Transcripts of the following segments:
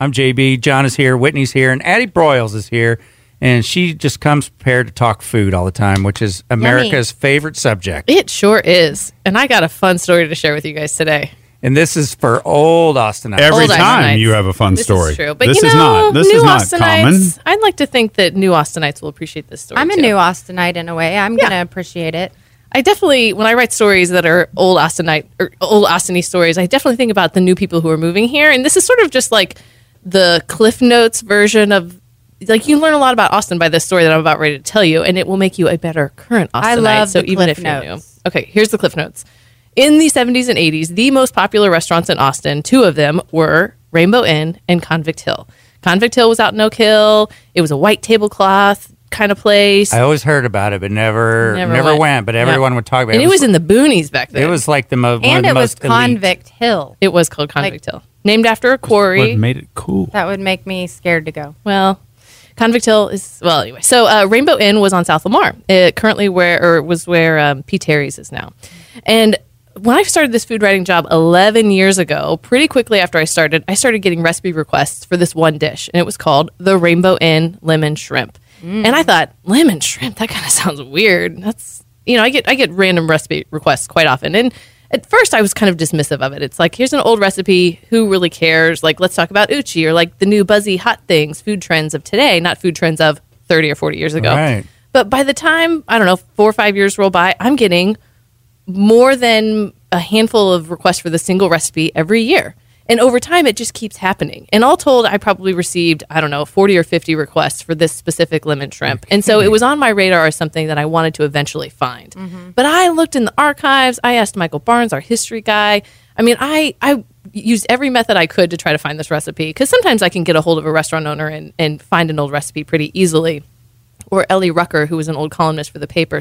I'm JB. John is here. Whitney's here. And Addie Broyles is here. And she just comes prepared to talk food all the time, which is America's favorite subject. It sure is. And I got a fun story to share with you guys today. And this is for old Austinites. Every Old time Austinites. you have a fun story. This is true. But this you is know, not. This new is not Austinites, common. I'd like to think that new Austinites will appreciate this story, I'm a too. new Austinite in a way. I'm going to appreciate it. I definitely, when I write stories that are old Austinite or old Austinese stories, I definitely think about the new people who are moving here. And this is sort of just like the Cliff Notes version of, like, you learn a lot about Austin by this story that I'm about ready to tell you, and it will make you a better current Austinite. I love so the even Cliff if you're new. Notes. Okay, here's the Cliff Notes. In the 70s and 80s, the most popular restaurants in Austin, two of them were Rainbow Inn and Convict Hill. Convict Hill was out in Oak Hill. It was a white tablecloth kind of place. I always heard about it, but never went. But everyone would talk about it. And it was in the boonies back then. It was like the most. And it was elite. Convict Hill. It was called Convict Hill. Named after a quarry. What made it cool? That would make me scared to go. Well, Convict Hill is, well, anyway. So Rainbow Inn was on South Lamar. It currently was where P. Terry's is now. And when I started this food writing job 11 years ago, pretty quickly after I started getting recipe requests for this one dish. And it was called the Rainbow Inn Lemon Shrimp. And I thought, lemon shrimp, that kind of sounds weird. That's, I get random recipe requests quite often. And at first I was kind of dismissive of it. It's like, here's an old recipe. Who really cares? Like, let's talk about Uchi or like the new buzzy hot things, food trends of today, not food trends of 30 or 40 years ago. Right. But by the time, 4 or 5 years roll by, I'm getting more than a handful of requests for the single recipe every year. And over time, it just keeps happening. And all told, I probably received, 40 or 50 requests for this specific lemon shrimp. And so it was on my radar as something that I wanted to eventually find. But I looked in the archives. I asked Michael Barnes, our history guy. I mean, I used every method I could to try to find this recipe. Because sometimes I can get a hold of a restaurant owner and find an old recipe pretty easily. Or Ellie Rucker, who was an old columnist for the paper.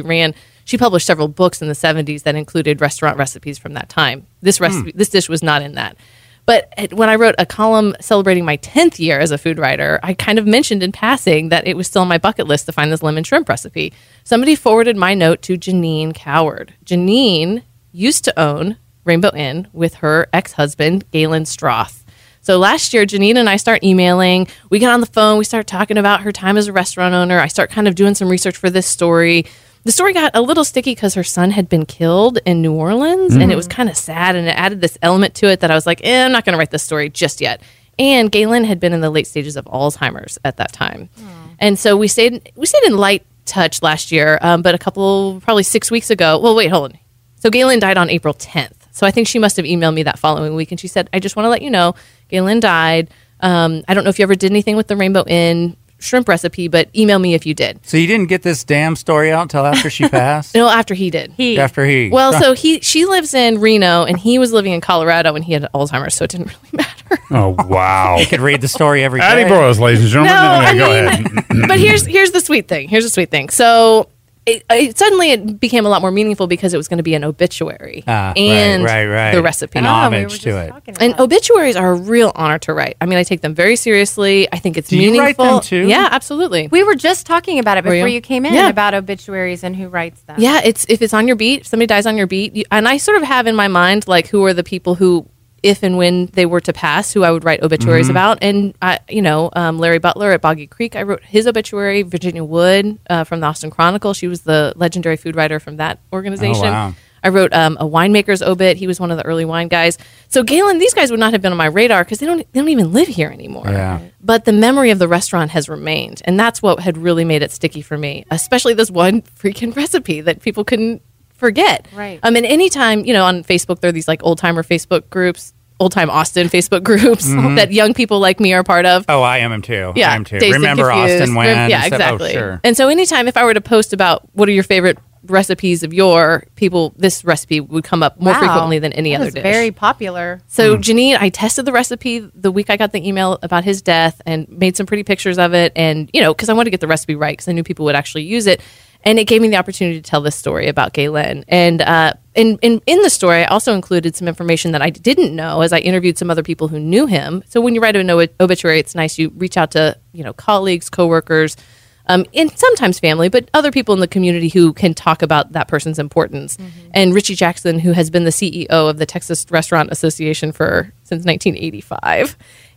She published several books in the 70s that included restaurant recipes from that time. This dish was not in that. But when I wrote a column celebrating my 10th year as a food writer, I kind of mentioned in passing that it was still on my bucket list to find this lemon shrimp recipe. Somebody forwarded my note to Janine Coward. Janine used to own Rainbow Inn with her ex-husband, Galen Stroth. So last year, Janine and I start emailing. We get on the phone. We start talking about her time as a restaurant owner. I start kind of doing some research for this story. The story got a little sticky because her son had been killed in New Orleans, and it was kind of sad, and it added this element to it that I was like, I'm not going to write this story just yet. And Galen had been in the late stages of Alzheimer's at that time. And so we stayed in light touch last year, but probably 6 weeks ago. Well, wait, hold on. So Galen died on April 10th. So I think she must have emailed me that following week, and she said, I just want to let you know, Galen died. I don't know if you ever did anything with the Rainbow Inn shrimp recipe, but email me if you did. So you didn't get this damn story out until after she passed? No, after he did. Well, so she lives in Reno, and he was living in Colorado when he had Alzheimer's, so it didn't really matter. Oh, wow. You could read the story every day. Addie Broyles, ladies and gentlemen. No, Go ahead. But here's the sweet thing. So it suddenly became a lot more meaningful because it was going to be an obituary and right. the recipe. An homage to it. And obituaries are a real honor to write. I mean, I take them very seriously. I think it's meaningful. You write them too? Yeah, absolutely. We were just talking about it before you came in, Yeah. about obituaries and who writes them. Yeah, if it's on your beat, if somebody dies on your beat, and I sort of have in my mind like who are the people who, if and when they were to pass, who I would write obituaries about. And Larry Butler at Boggy Creek, I wrote his obituary. Virginia Wood from the Austin Chronicle, she was the legendary food writer from that organization. Oh, wow. I wrote a winemaker's obit. He was one of the early wine guys. So Galen, these guys would not have been on my radar because they don't even live here anymore. Yeah. But the memory of the restaurant has remained, and that's what had really made it sticky for me. Especially this one freaking recipe that people couldn't forget. Right. And anytime, on Facebook, there are these like old timer Facebook groups, old time Austin Facebook groups that young people like me are part of. Oh, I am too. Yeah. I am too. Dazed and Remember Confused. Austin when? Yeah, Except- exactly. Oh, sure. And so anytime if I were to post about what are your favorite recipes of your people, this recipe would come up more frequently than any other dish. Very popular. So Janine, I tested the recipe the week I got the email about his death and made some pretty pictures of it. And, because I wanted to get the recipe right because I knew people would actually use it. And it gave me the opportunity to tell this story about Galen. And in the story, I also included some information that I didn't know as I interviewed some other people who knew him. So when you write an obituary, it's nice you reach out to colleagues, coworkers, and sometimes family, but other people in the community who can talk about that person's importance. And Richie Jackson, who has been the CEO of the Texas Restaurant Association since 1985.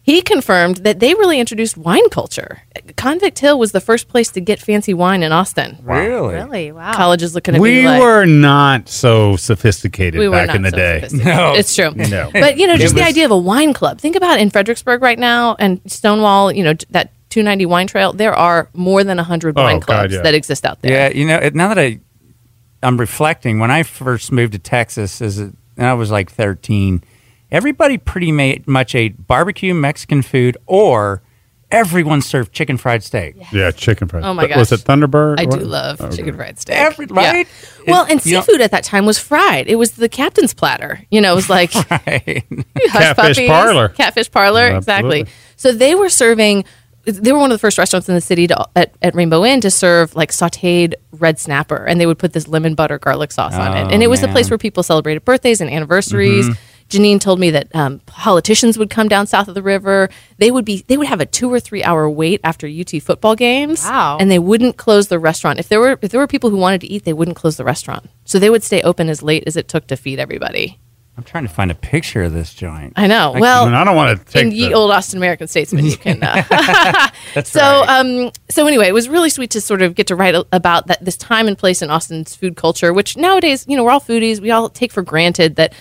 he confirmed that they really introduced wine culture. Convict Hill was the first place to get fancy wine in Austin. Really? Wow. College is looking at me We like, were not so sophisticated we were back not in the so day. sophisticated. No. It's true. No. But, just the idea of a wine club. Think about it in Fredericksburg right now and Stonewall, that 290 wine trail. There are more than 100 wine clubs that exist out there. Yeah, now that I'm reflecting, when I first moved to Texas, and I was like 13, everybody pretty much ate barbecue Mexican food, or everyone served chicken fried steak. Yeah, chicken fried. Oh my gosh. Was it Thunderbird? I do love chicken fried steak. Right? Yeah. Well, and seafood at that time was fried. It was the captain's platter. It was like Right. hush Catfish puppies, parlor. Catfish parlor, Absolutely. exactly. So they were serving. They were one of the first restaurants in the city at Rainbow Inn to serve like sautéed red snapper, and they would put this lemon butter garlic sauce on it. And it was a place where people celebrated birthdays and anniversaries. Janine told me that politicians would come down south of the river. They would have a 2 or 3 hour wait after UT football games. Wow. And they wouldn't close the restaurant. If there were people who wanted to eat, they wouldn't close the restaurant. So they would stay open as late as it took to feed everybody. I'm trying to find a picture of this joint. I know. I Well, don't want to take in ye old Austin American Statesman, you can. That's So, right. so anyway, it was really sweet to sort of get to write about this time and place in Austin's food culture, which nowadays, we're all foodies. We all take for granted that,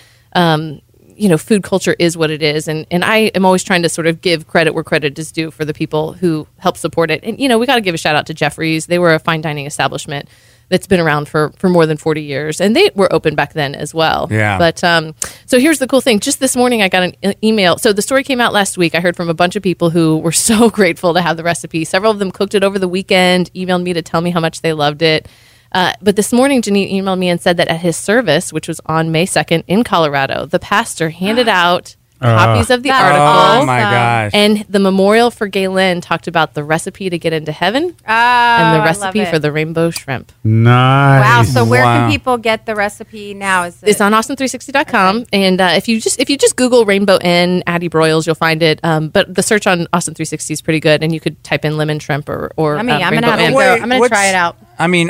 food culture is what it is. And I am always trying to sort of give credit where credit is due for the people who help support it. And, we got to give a shout out to Jeffrey's. They were a fine dining establishment that's been around for more than 40 years. And they were open back then as well. Yeah. But so here's the cool thing. Just this morning, I got an email. So the story came out last week. I heard from a bunch of people who were so grateful to have the recipe. Several of them cooked it over the weekend, emailed me to tell me how much they loved it. But this morning, Janine emailed me and said that at his service, which was on May 2nd in Colorado, the pastor handed out copies of the article. Oh, my gosh. And the memorial for Galen talked about the recipe to get into heaven and the recipe for the rainbow shrimp. Nice. Wow. So where Wow. can people get the recipe now? It's on Austin360.com. Okay. And if you just Google Rainbow Inn, Addie Broyles, you'll find it. But the search on Austin360 is pretty good. And you could type in lemon shrimp or I'm going to Rainbow have to Inn. go. I'm going to try it out. I mean,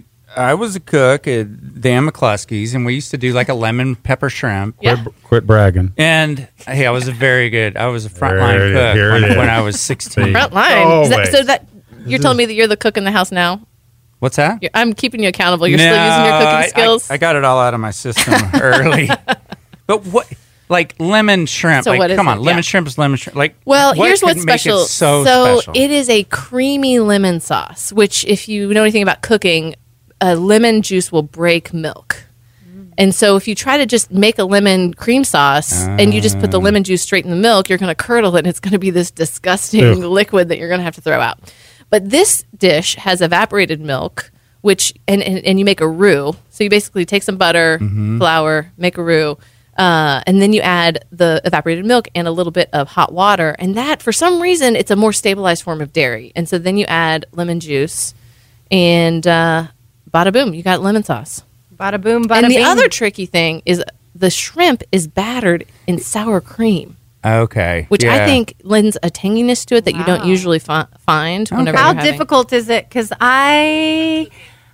I was a cook at Dan McCluskey's, and we used to do like a lemon pepper shrimp. Yeah. Quit bragging. And hey, I was a frontline cook when I was 16. Front line. Always. So that you're telling me that you're the cook in the house now? What's that? I'm keeping you accountable. You're still using your cooking skills? I got it all out of my system early. But what, like lemon shrimp? So like, what is come on, it? lemon Yeah. shrimp is lemon shrimp. Like, Well, what here's could what's make special. It so special. It is a creamy lemon sauce, which if you know anything about cooking, lemon juice will break milk. And so if you try to just make a lemon cream sauce and you just put the lemon juice straight in the milk, you're going to curdle it and it's going to be this disgusting liquid that you're going to have to throw out. But this dish has evaporated milk, which and you make a roux. So you basically take some butter, flour, make a roux, and then you add the evaporated milk and a little bit of hot water. And that, for some reason, it's a more stabilized form of dairy. And so then you add lemon juice and bada boom, you got lemon sauce. Bada boom, bada And the bing. other tricky thing is the shrimp is battered in sour cream, Okay. which yeah. I think lends a tanginess to it that you don't Wow. usually find whenever How you're having. difficult is it? Because I'm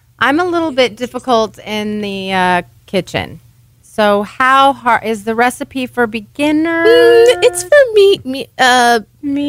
a little bit difficult in the kitchen. So how hard is the recipe for beginners? It's for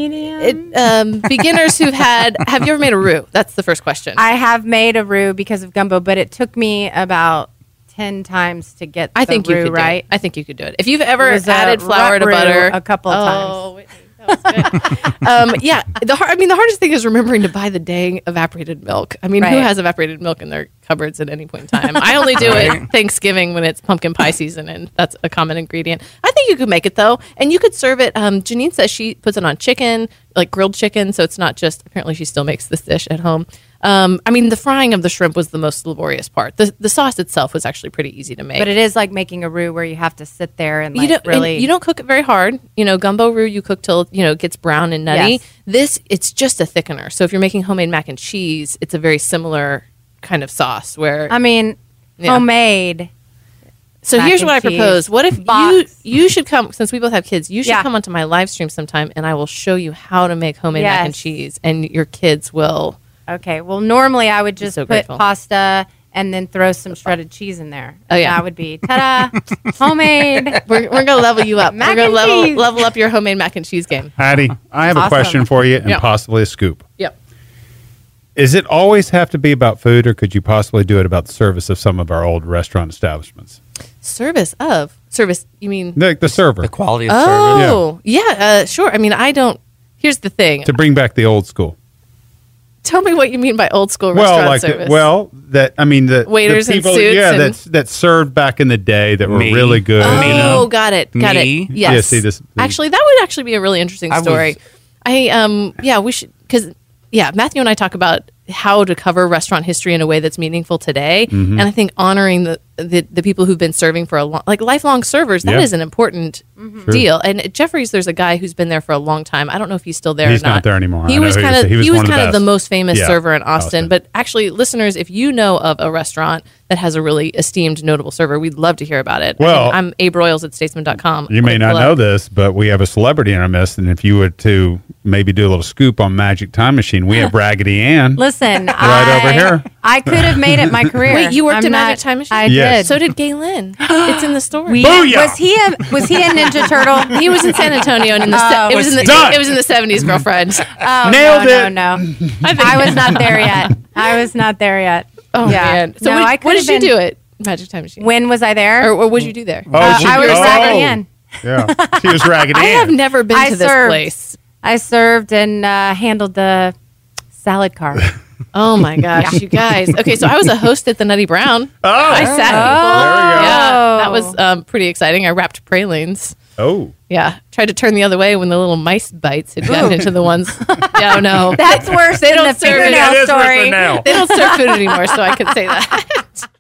medium. beginners who've had. Have you ever made a roux? That's the first question. I have made a roux because of gumbo, but it took me about 10 times to get I the think you roux could right. Do it. I think you could do it. If you've ever It was added a flour to roux butter a couple of times. Whitney, that was good. Yeah, the hardest thing is remembering to buy the dang evaporated milk. I mean, who Right. has evaporated milk in their cupboards at any point in time? I only do it Thanksgiving when it's pumpkin pie season, and that's a common ingredient. I think you could make it though, and you could serve it. Janine says she puts it on chicken, like grilled chicken, so it's not just. Apparently, she still makes this dish at home. I mean, the frying of the shrimp was the most laborious part. The sauce itself was actually pretty easy to make. But it is like making a roux where you have to sit there and You don't really. and you don't cook it very hard. Gumbo roux you cook till it gets brown and nutty. Yes. This it's just a thickener. So if you're making homemade mac and cheese, it's a very similar kind of sauce. Where I mean, Yeah. homemade. so mac here's and what I cheese propose. What if box. you should come since we both have kids? You should Yeah. come onto my live stream sometime, and I will show you how to make homemade mac and Yes. cheese, and your kids will. Okay. Well, normally I would just so put grateful. pasta and then throw some shredded cheese in there. Oh, yeah. That would be ta-da, homemade. We're gonna level you up. Mac We're gonna and cheese. level up your homemade mac and cheese game. Hattie, I have a Awesome. question for you and Yeah. possibly a scoop. Yep. Is it always have to be about food, or could you possibly do it about the service of some of our old restaurant establishments? Service. You mean? The server. The quality of service. Oh, yeah. Sure. I mean, I don't. Here's the thing. To bring back the old school. Tell me what you mean by old school Well, restaurant like service. the Waiters the in people, suits yeah, and- that served back in the day that were Me. really good. Oh, you know? got it. Me? Yes. Yeah, see this- Actually, that would actually be a really interesting I was- story. We should, because Matthew and I talk about how to cover restaurant history in a way that's meaningful today, Mm-hmm. and I think honoring the people who've been serving for a long, like lifelong servers, that Yeah. is an important deal. And at Jeffrey's, there's a guy who's been there for a long time. I don't know if he's still there. He's or not. not there anymore. He I know was he kind was- of he was one of the kind of the best. most famous Yeah. server in Austin. Austin. But actually, listeners, if you know of a restaurant that has a really esteemed, notable server, we'd love to hear about it. Well, I'm Abe Royals at Statesman.com. You may not know this, but we have a celebrity in our midst, and if you were to maybe do a little scoop on Magic Time Machine, we have Raggedy Ann. Listen, Right over here. I could have made it my career. Wait, you worked I'm at not- Magic Time Machine? I Yes. did. So did Galen. It's in the story. Booyah! Was he a Ninja Turtle? He was in San Antonio, and in the it was in the Done. it was in the 70s, girlfriend. Oh, Nailed no, it. No, I was not there yet. I was not there yet. Oh Yeah. man! So No, I could what have did you been- do at Magic Time Machine? When was I there? or what did you do there? I was Raggedy oh. Ann. Yeah, she was Raggedy I Ann. have never been I to this served. place. I served and handled the salad cart. Oh my gosh, you guys! Okay, so I was a host at the Nutty Brown. Oh, I sat people. There we go. Yeah, that was pretty exciting. I wrapped pralines. Oh, Yeah, tried to turn the other way when the little mice bites had gotten into the ones. Yeah, no, That's worse than the don't serve it. fingernail That is story. ripping now. they don't serve food anymore, so I could say that.